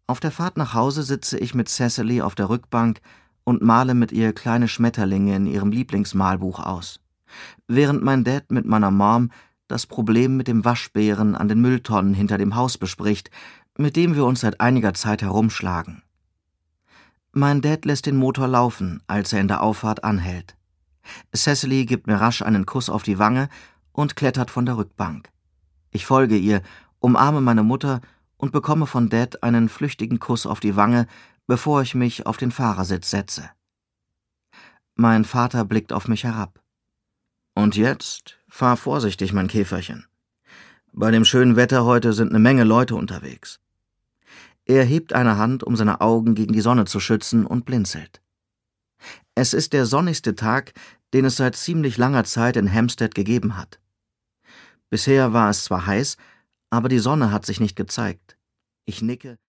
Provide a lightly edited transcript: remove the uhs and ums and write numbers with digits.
Auf der Fahrt nach Hause sitze ich mit Cecily auf der Rückbank und male mit ihr kleine Schmetterlinge in ihrem Lieblingsmalbuch aus, während mein Dad mit meiner Mom das Problem mit dem Waschbären an den Mülltonnen hinter dem Haus bespricht, mit dem wir uns seit einiger Zeit herumschlagen. Mein Dad lässt den Motor laufen, als er in der Auffahrt anhält. Cecily gibt mir rasch einen Kuss auf die Wange und klettert von der Rückbank. Ich folge ihr, umarme meine Mutter und bekomme von Dad einen flüchtigen Kuss auf die Wange, bevor ich mich auf den Fahrersitz setze. Mein Vater blickt auf mich herab. »Und jetzt fahr vorsichtig, mein Käferchen. Bei dem schönen Wetter heute sind eine Menge Leute unterwegs.« Er hebt eine Hand, um seine Augen gegen die Sonne zu schützen, und blinzelt. Es ist der sonnigste Tag, den es seit ziemlich langer Zeit in Hampstead gegeben hat. Bisher war es zwar heiß, aber die Sonne hat sich nicht gezeigt. Ich nicke.